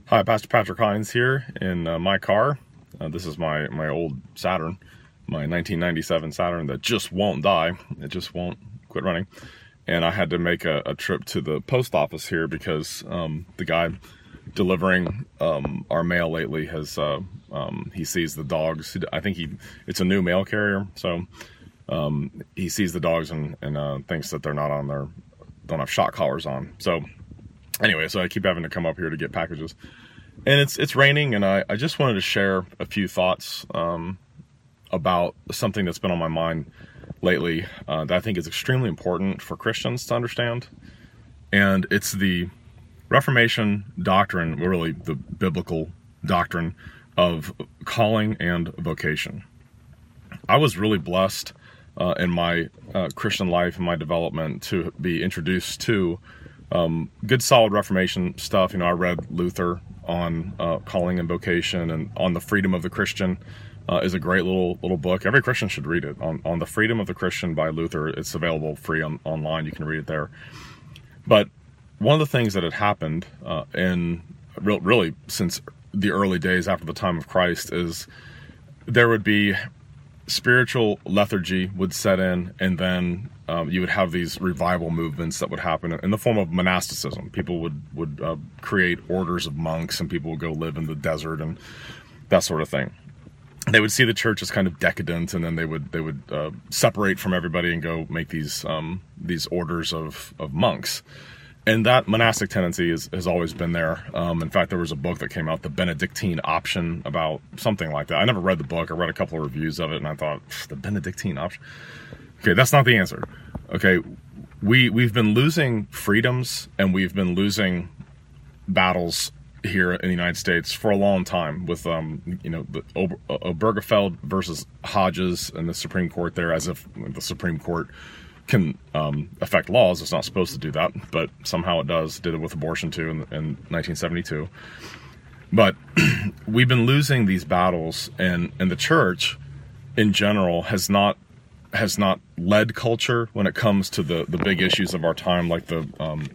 Hi, Pastor Patrick Hines here in my car. This is my old Saturn, my 1997 Saturn that just won't die. It just won't quit running. And I had to make a trip to the post office here because the guy delivering our mail lately has he sees the dogs. I think it's a new mail carrier, so he sees the dogs and thinks that they're not on don't have shock collars on. So anyway, so I keep having to come up here to get packages, and it's raining, and I just wanted to share a few thoughts about something that's been on my mind lately that I think is extremely important for Christians to understand, and it's the Reformation doctrine, really the biblical doctrine of calling and vocation. I was really blessed in my Christian life and my development to be introduced to good solid Reformation stuff. I read Luther on calling and vocation, and On the Freedom of the Christian is a great little book. Every Christian should read it. On the Freedom of the Christian by Luther. It's available free online. You can read it there. But one of the things that had happened really since the early days after the time of Christ is there would be spiritual lethargy would set in, and then you would have these revival movements that would happen in the form of monasticism. People would create orders of monks, and people would go live in the desert and that sort of thing. They would see the church as kind of decadent, and then they would separate from everybody and go make these orders of monks. And that monastic tendency has always been there. In fact, there was a book that came out, The Benedictine Option, about something like that. I never read the book. I read a couple of reviews of it, and I thought, the Benedictine Option? Okay, that's not the answer. Okay, we've been losing freedoms, and we've been losing battles here in the United States for a long time with, the Obergefell versus Hodges and the Supreme Court there, as if the Supreme Court can affect laws. It's not supposed to do that, but somehow it does. Did it with abortion too in 1972. But we've been losing these battles, and the church in general has not led culture when it comes to the big issues of our time, like the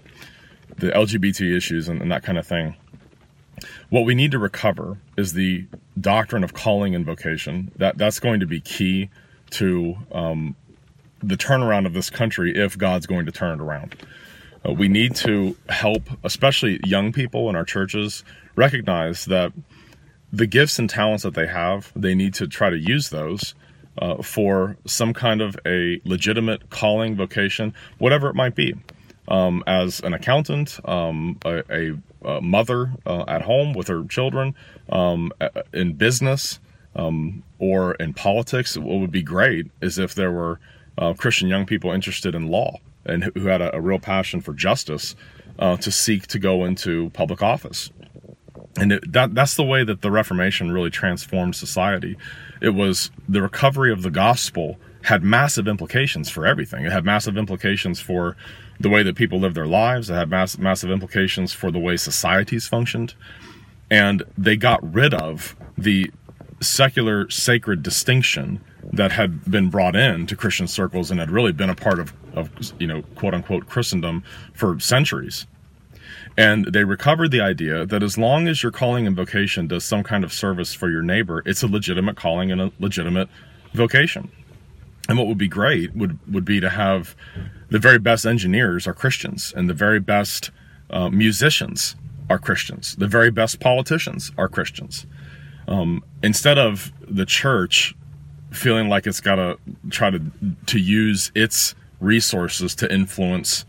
LGBT issues and that kind of thing. What we need to recover is the doctrine of calling and vocation. That's going to be key to the turnaround of this country if God's going to turn it around. We need to help, especially young people in our churches, recognize that the gifts and talents that they have, they need to try to use those for some kind of a legitimate calling, vocation, whatever it might be. As an accountant, a mother at home with her children, in business, or in politics. What would be great is if there were Christian young people interested in law and who had a real passion for justice to seek to go into public office. And that's the way that the Reformation really transformed society. It was the recovery of the gospel had massive implications for everything. It had massive implications for the way that people lived their lives. It had massive implications for the way societies functioned. And they got rid of the secular sacred distinction that had been brought into Christian circles and had really been a part of quote unquote Christendom for centuries. And they recovered the idea that as long as your calling and vocation does some kind of service for your neighbor, it's a legitimate calling and a legitimate vocation. And what would be great would be to have the very best engineers are Christians, and the very best musicians are Christians. The very best politicians are Christians. Instead of the church feeling like it's got to try to use its resources to influence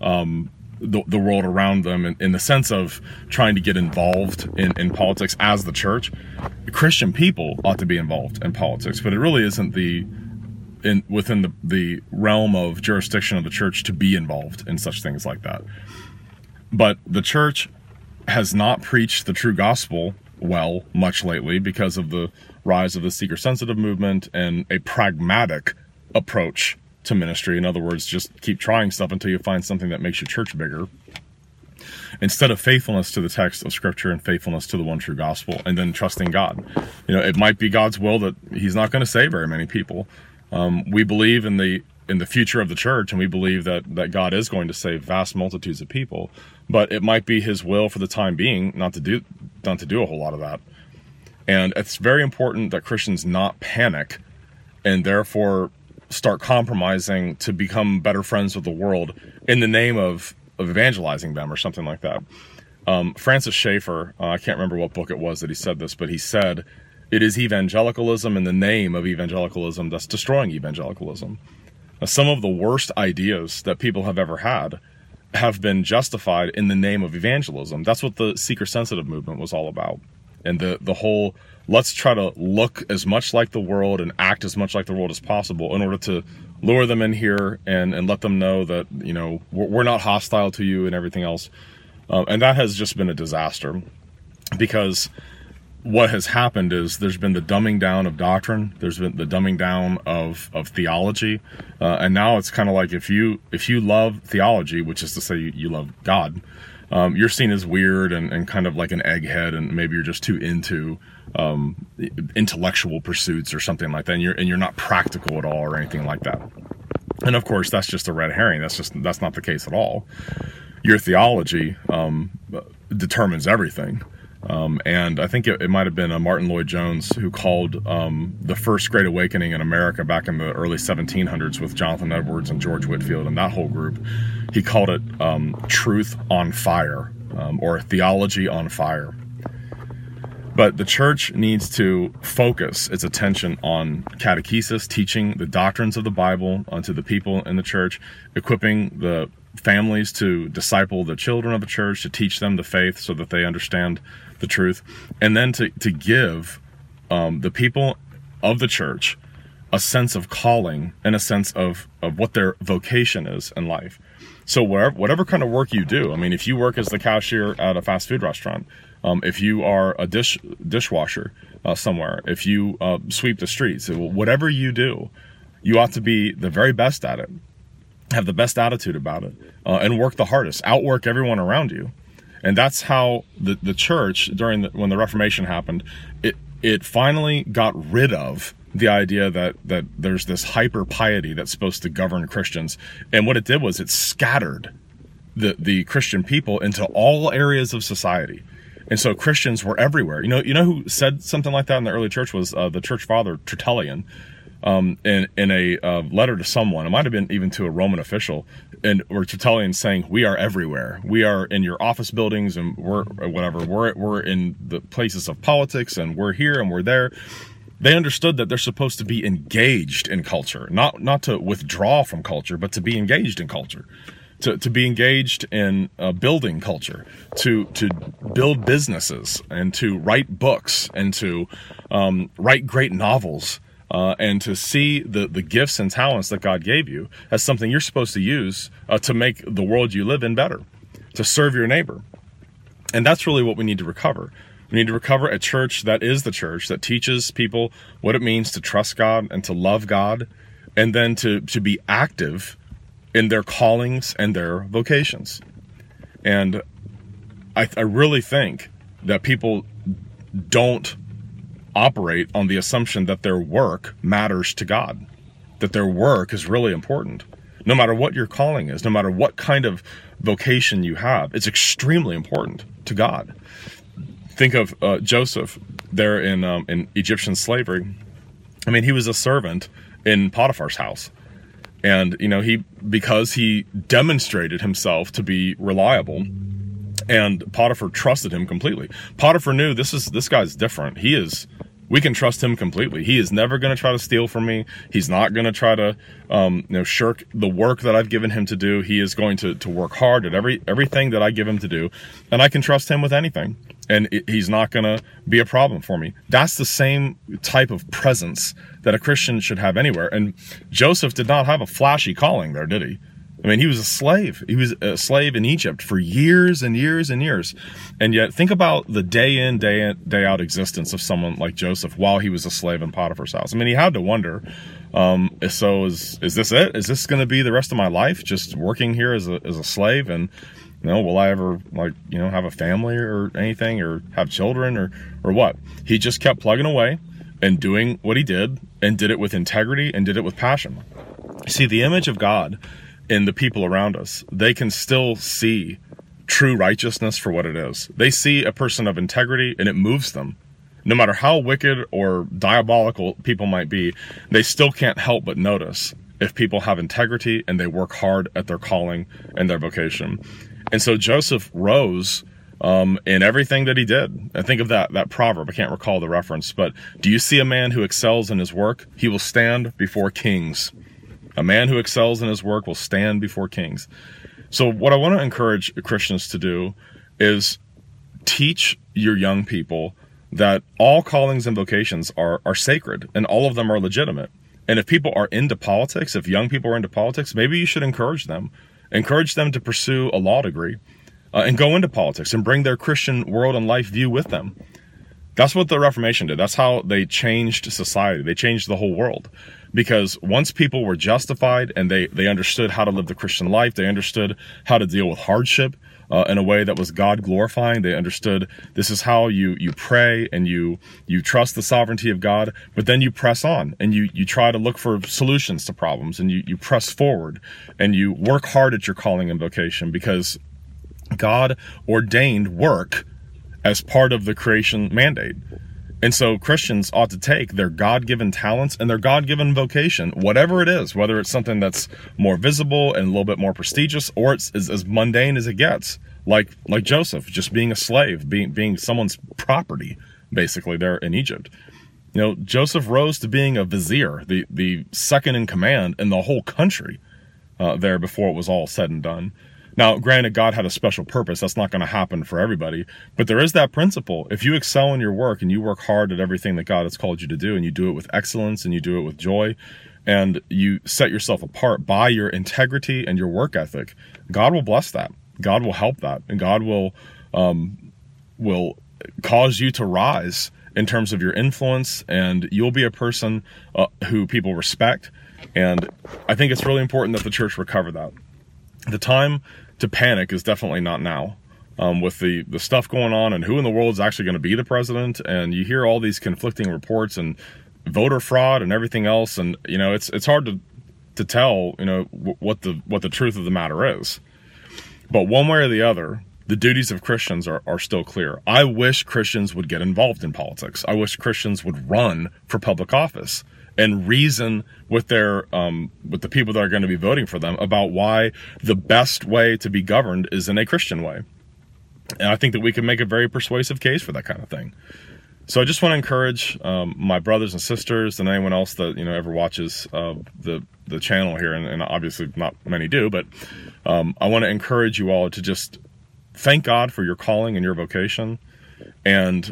the world around them in the sense of trying to get involved in politics as the church. Christian people ought to be involved in politics, but it really isn't within the realm of jurisdiction of the church to be involved in such things like that. But the church has not preached the true gospel well much lately because of the rise of the seeker-sensitive movement and a pragmatic approach to ministry. In other words, just keep trying stuff until you find something that makes your church bigger, instead of faithfulness to the text of Scripture and faithfulness to the one true gospel, and then trusting God. It might be God's will that He's not going to save very many people. We believe in the future of the church, and we believe that God is going to save vast multitudes of people, but it might be His will for the time being not to done to do a whole lot of that. And it's very important that Christians not panic and therefore start compromising to become better friends with the world in the name of evangelizing them or something like that. Francis Schaeffer, I can't remember what book it was that he said this, but he said, it is evangelicalism in the name of evangelicalism that's destroying evangelicalism. Now, some of the worst ideas that people have ever had have been justified in the name of evangelism. That's what the seeker-sensitive movement was all about. And the whole, let's try to look as much like the world and act as much like the world as possible in order to lure them in here and let them know that, you know, we're not hostile to you and everything else. And that has just been a disaster, because what has happened is there's been the dumbing down of doctrine, there's been the dumbing down of theology, and now it's kind of like if you love theology, which is to say you love God, you're seen as weird and kind of like an egghead, and maybe you're just too into intellectual pursuits or something like that, and you're not practical at all or anything like that. And of course, that's just a red herring. That's not the case at all. Your theology determines everything. And I think it might have been Martin Lloyd-Jones who called the first Great Awakening in America back in the early 1700s with Jonathan Edwards and George Whitefield and that whole group. He called it truth on fire, or theology on fire. But the church needs to focus its attention on catechesis, teaching the doctrines of the Bible onto the people in the church, equipping the families to disciple the children of the church, to teach them the faith so that they understand the truth, and then to give the people of the church a sense of calling and a sense of what their vocation is in life. So whatever kind of work you do, I mean, if you work as the cashier at a fast food restaurant, if you are a dishwasher somewhere, if you sweep the streets, whatever you do, you ought to be the very best at it, have the best attitude about it, and work the hardest, outwork everyone around you. And that's how the church, when the Reformation happened, it finally got rid of the idea that there's this hyper piety that's supposed to govern Christians. And what it did was it scattered the Christian people into all areas of society. And so Christians were everywhere. You know who said something like that in the early church was the church father Tertullian. In a letter to someone, it might have been even to a Roman official, or Tertullian saying, "We are everywhere. We are in your office buildings, and we're in the places of politics, and we're here and we're there." They understood that they're supposed to be engaged in culture, not to withdraw from culture, but to be engaged in culture, to be engaged in building culture, to build businesses, and to write books, and to write great novels. And to see the gifts and talents that God gave you as something you're supposed to use to make the world you live in better, to serve your neighbor. And that's really what we need to recover. We need to recover a church that is the church, that teaches people what it means to trust God and to love God, and then to be active in their callings and their vocations. And I really think that people don't operate on the assumption that their work matters to God, that their work is really important. No matter what your calling is, no matter what kind of vocation you have, it's extremely important to God. Think of Joseph there in Egyptian slavery. I mean, he was a servant in Potiphar's house. And, because he demonstrated himself to be reliable, and Potiphar trusted him completely. Potiphar knew this guy's different. We can trust him completely. He is never going to try to steal from me. He's not going to try to, shirk the work that I've given him to do. He is going to work hard at everything that I give him to do, and I can trust him with anything. And he's not going to be a problem for me. That's the same type of presence that a Christian should have anywhere. And Joseph did not have a flashy calling there, did he? I mean, he was a slave. He was a slave in Egypt for years and years and years. And yet, think about the day in, day out existence of someone like Joseph while he was a slave in Potiphar's house. I mean, he had to wonder, so is this it? Is this going to be the rest of my life, just working here as a slave? And, will I ever, have a family or anything, or have children or what? He just kept plugging away and doing what he did, and did it with integrity and did it with passion. See, the image of God in the people around us, they can still see true righteousness for what it is. They see a person of integrity and it moves them. No matter how wicked or diabolical people might be, they still can't help but notice if people have integrity and they work hard at their calling and their vocation. And so Joseph rose in everything that he did. I think of that proverb. I can't recall the reference, but do you see a man who excels in his work? He will stand before kings. A man who excels in his work will stand before kings. So what I want to encourage Christians to do is teach your young people that all callings and vocations are sacred and all of them are legitimate. And if people are into politics, if young people are into politics, maybe you should encourage them. Encourage them to pursue a law degree and go into politics and bring their Christian world and life view with them. That's what the Reformation did. That's how they changed society. They changed the whole world. Because once people were justified and they understood how to live the Christian life, they understood how to deal with hardship in a way that was God glorifying. They understood this is how you pray and you trust the sovereignty of God, but then you press on and you try to look for solutions to problems and you press forward and you work hard at your calling and vocation because God ordained work as part of the creation mandate. And so Christians ought to take their God-given talents and their God-given vocation, whatever it is, whether it's something that's more visible and a little bit more prestigious, or it's as mundane as it gets, like Joseph, just being a slave, being someone's property, basically, there in Egypt. You know, Joseph rose to being a vizier, the second in command in the whole country there before it was all said and done. Now, granted, God had a special purpose. That's not going to happen for everybody. But there is that principle. If you excel in your work and you work hard at everything that God has called you to do, and you do it with excellence and you do it with joy, and you set yourself apart by your integrity and your work ethic, God will bless that. God will help that. And God will cause you to rise in terms of your influence, and you'll be a person who people respect. And I think it's really important that the church recover that. The time to panic is definitely not now. With the stuff going on and who in the world is actually going to be the president, and you hear all these conflicting reports and voter fraud and everything else, and you know it's hard to tell what the truth of the matter is. But one way or the other, the duties of Christians are still clear. I wish Christians would get involved in politics. I wish Christians would run for public office and reason with with the people that are going to be voting for them about why the best way to be governed is in a Christian way. And I think that we can make a very persuasive case for that kind of thing. So I just want to encourage my brothers and sisters and anyone else that ever watches the channel here, and obviously not many do, but I want to encourage you all to just thank God for your calling and your vocation, and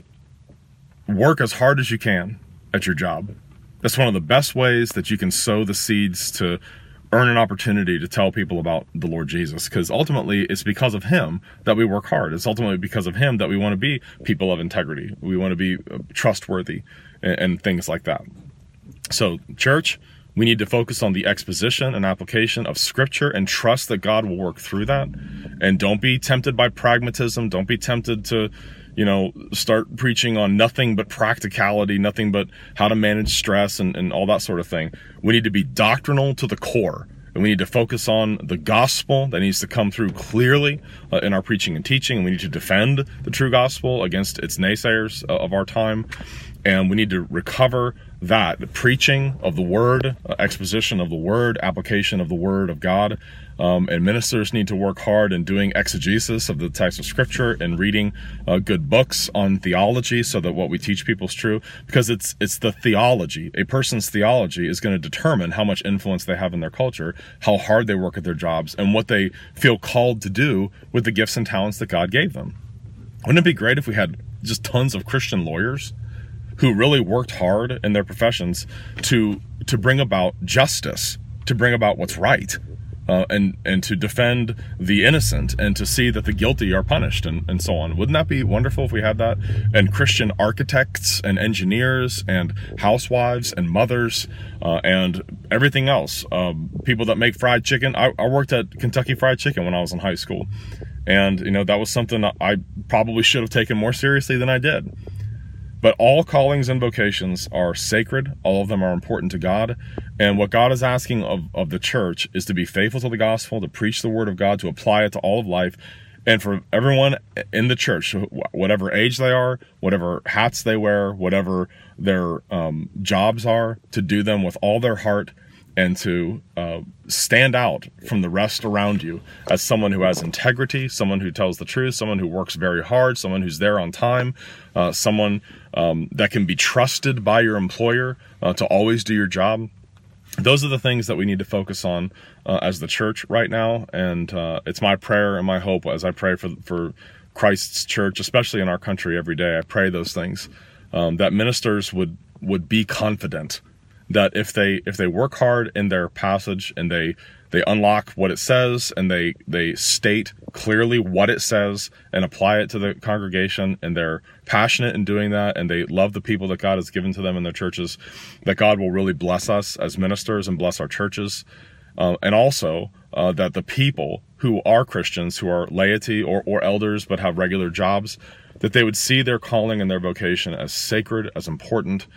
work as hard as you can at your job. That's one of the best ways that you can sow the seeds to earn an opportunity to tell people about the Lord Jesus, because ultimately it's because of him that we work hard. It's ultimately because of him that we want to be people of integrity. We want to be trustworthy and things like that. So, church, we need to focus on the exposition and application of Scripture and trust that God will work through that. And don't be tempted by pragmatism. Don't be tempted to start preaching on nothing but practicality, nothing but how to manage stress and all that sort of thing. We need to be doctrinal to the core, and we need to focus on the gospel that needs to come through clearly in our preaching and teaching, and we need to defend the true gospel against its naysayers of our time. And we need to recover that, the preaching of the word, exposition of the word, application of the word of God. And ministers need to work hard in doing exegesis of the text of Scripture and reading good books on theology so that what we teach people is true. Because it's the theology. A person's theology is going to determine how much influence they have in their culture, how hard they work at their jobs, and what they feel called to do with the gifts and talents that God gave them. Wouldn't it be great if we had just tons of Christian lawyers who really worked hard in their professions to bring about justice, to bring about what's right, and to defend the innocent, and to see that the guilty are punished, and so on. Wouldn't that be wonderful if we had that? And Christian architects and engineers and housewives and mothers and everything else. People that make fried chicken. I worked at Kentucky Fried Chicken when I was in high school. And, that was something that I probably should have taken more seriously than I did. But all callings and vocations are sacred. All of them are important to God. And what God is asking of the church is to be faithful to the gospel, to preach the word of God, to apply it to all of life, And for everyone in the church, whatever age they are, whatever hats they wear, whatever their jobs are, to do them with all their heart and to stand out from the rest around you as someone who has integrity, someone who tells the truth, someone who works very hard, someone who's there on time, someone that can be trusted by your employer to always do your job. Those are the things that we need to focus on as the church right now. And it's my prayer and my hope as I pray for Christ's church, especially in our country every day. I pray those things, that ministers would be confident that if they work hard in their passage and they unlock what it says and they state clearly what it says and apply it to the congregation, and they're passionate in doing that, and they love the people that God has given to them in their churches, that God will really bless us as ministers and bless our churches. And also that the people who are Christians, who are laity or elders but have regular jobs, that they would see their calling and their vocation as sacred, as important,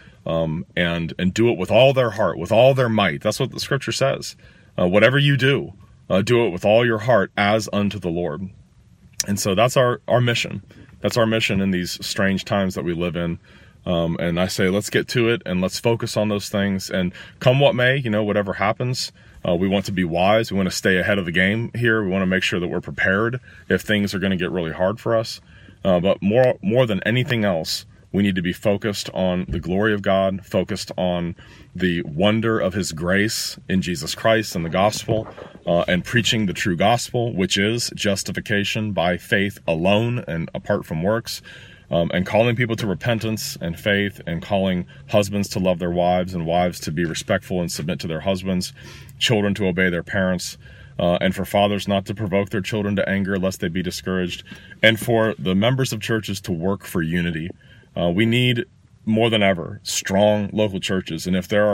and do it with all their heart, with all their might. That's what the scripture says. Whatever you do it with all your heart as unto the Lord. And so that's our mission. That's our mission in these strange times that we live in. And I say, let's get to it and let's focus on those things. And come what may, whatever happens, we want to be wise. We want to stay ahead of the game here. We want to make sure that we're prepared if things are going to get really hard for us. But more than anything else, we need to be focused on the glory of God, focused on the wonder of His grace in Jesus Christ and the gospel, and preaching the true gospel, which is justification by faith alone and apart from works, and calling people to repentance and faith, and calling husbands to love their wives and wives to be respectful and submit to their husbands, children to obey their parents, and for fathers not to provoke their children to anger lest they be discouraged, and for the members of churches to work for unity. We need more than ever strong local churches, and if there are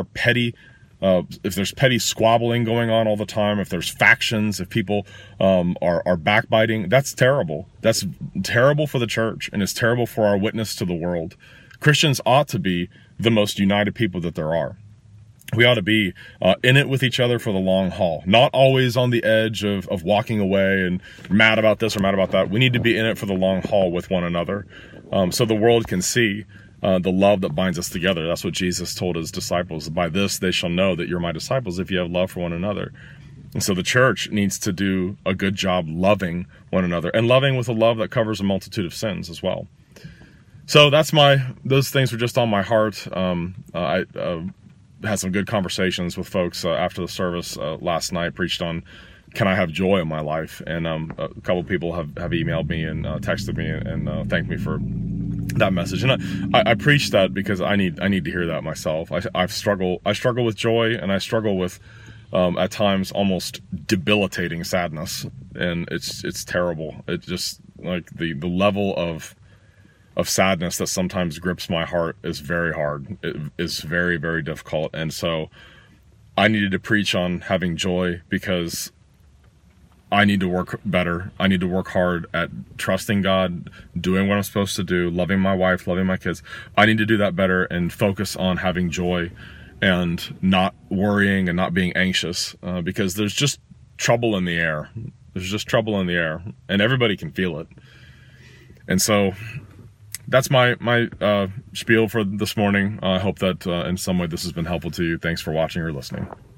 if there's petty squabbling going on all the time, if there's factions, if people are backbiting, that's terrible. That's terrible for the church, and it's terrible for our witness to the world. Christians ought to be the most united people that there are. We ought to be in it with each other for the long haul, not always on the edge of walking away and mad about this or mad about that. We need to be in it for the long haul with one another, so the world can see the love that binds us together. That's what Jesus told His disciples. By this they shall know that you're my disciples, if you have love for one another. And so the church needs to do a good job loving one another, and loving with a love that covers a multitude of sins as well. So those things were just on my heart. I had some good conversations with folks after the service last night. Preached on, can I have joy in my life? And a couple of people have emailed me and texted me and thanked me for that message. And I preach that because I need to hear that myself. I struggle with joy, and I struggle with at times almost debilitating sadness, and it's terrible. It just, like, the level of sadness that sometimes grips my heart is very hard. It is very, very difficult. And so I needed to preach on having joy because I need to work better. I need to work hard at trusting God, doing what I'm supposed to do, loving my wife, loving my kids. I need to do that better and focus on having joy and not worrying and not being anxious, because there's just trouble in the air. There's just trouble in the air, and everybody can feel it. And so that's my spiel for this morning. I hope that in some way this has been helpful to you. Thanks for watching or listening.